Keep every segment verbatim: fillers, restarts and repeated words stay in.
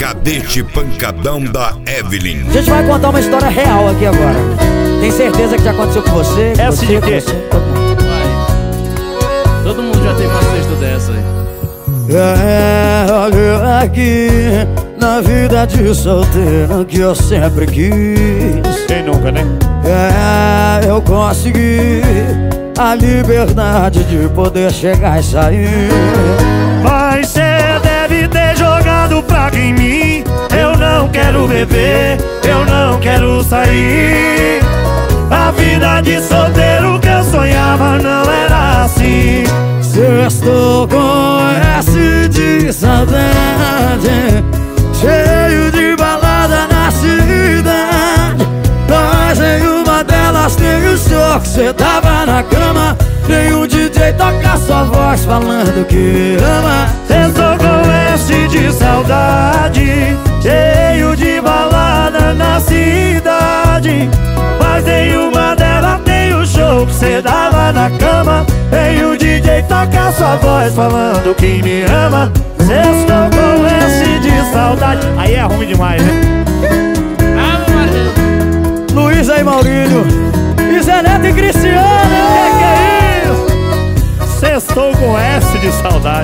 Cadete Pancadão da Evelyn. A gente vai contar uma história real aqui agora. Tem certeza que já aconteceu com você? Com é você, assim de com quê? você, todo mundo. Vai. Todo mundo já teve uma cesta dessa aí. É, olha aqui, na vida de solteiro que eu sempre quis. Quem nunca, né? É, eu consegui a liberdade de poder chegar e sair. Mas cê deve ter jogado praga em mim. Eu não quero beber, eu não quero sair. A vida de solteiro que eu sonhava não era assim. Estou com S de saudade, cheio de balada na cidade. Mas em uma delas tem o show que cê tava na cama. Tem um D J tocar sua voz falando que me ama. Estou com S de saudade, cheio de balada na cidade. Mas em uma delas tem o show que cê dava na cama. Tem o D J tocar sua voz falando que me ama. Estou com S de saudade. Aí é ruim demais, né? Ave Maria. Luiz aí, Maurílio, e Zé Neto e Cristiano. Que que é isso? Sextou com S de saudade.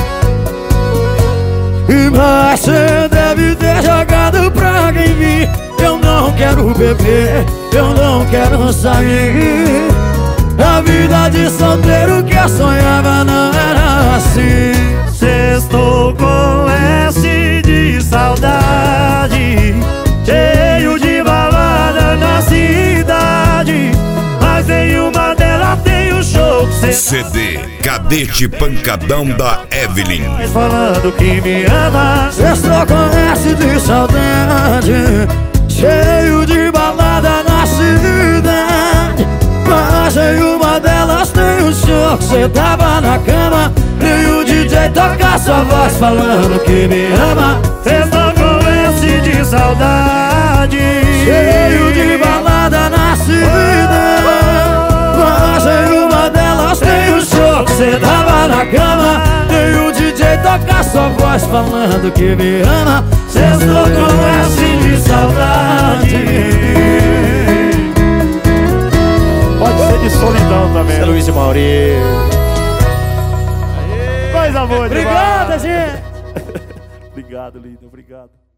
Mas cê deve ter jogado praga em mim. Eu não quero beber, eu não quero sair. A vida de solteiro que eu sonhava não era assim. Sextou com S de saudade, cheio de balada na cidade. Mas em uma delas tem o show que cê C D Cadete Pancadão da Evelyn. falando que me ama. Estou com S de saudade, cheio de balada na cidade. Mas em uma delas tem o show que cê tava na cama. E o D J toca sua voz falando que me ama. Estou com S de saudade, Cheio de balada na cidade. Mas em uma delas tem o show que cê tava na cama. E o D J toca sua voz falando que me ama. Estou com S de saudade. Pode ser de solidão também. É Luiz e Mauri. Coisa boa demais. Obrigado, gente. Obrigado, lindo. Obrigado.